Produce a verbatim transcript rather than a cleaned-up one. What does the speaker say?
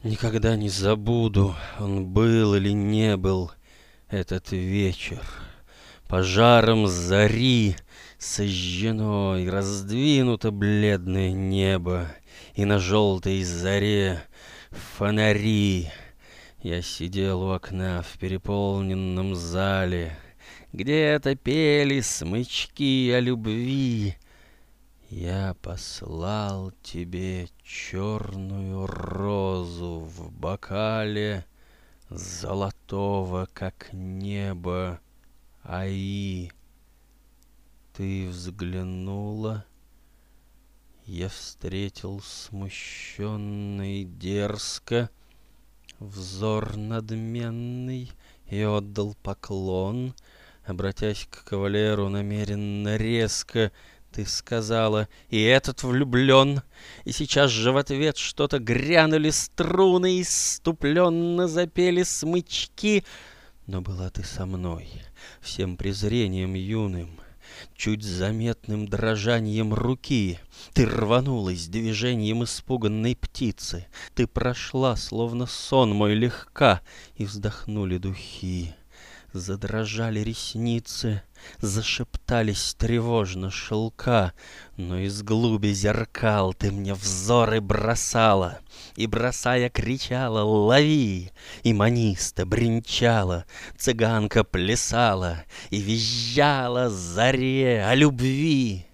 Никогда не забуду, он был или не был, этот вечер. Пожаром зари сожжено и раздвинуто бледное небо, и на желтой заре фонари. Я сидел у окна в переполненном зале, где-то пели смычки о любви. Я послал тебе черную розу в бокале золотого, как небо, аи. Ты взглянула, я встретил смущенный дерзко взор надменный и отдал поклон, обратясь к кавалеру намеренно резко. Ты сказала: «И этот влюблен». И сейчас же в ответ что-то грянули струны, и исступленно запели смычки. Но была ты со мной, всем презрением юным, чуть заметным дрожанием руки. Ты рванулась движением испуганной птицы. Ты прошла, словно сон мой, легка, и вздохнули духи. Задрожали ресницы, зашептались тревожно шелка, но из глуби зеркал ты мне взоры бросала, и, бросая, кричала: «Лови!» И маниста бренчала, цыганка плясала и визжала заре о любви.